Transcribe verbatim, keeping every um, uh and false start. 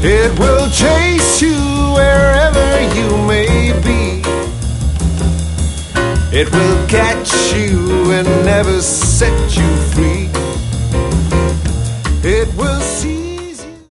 It will chase you wherever you may be. It will catch you and never set you free. It will see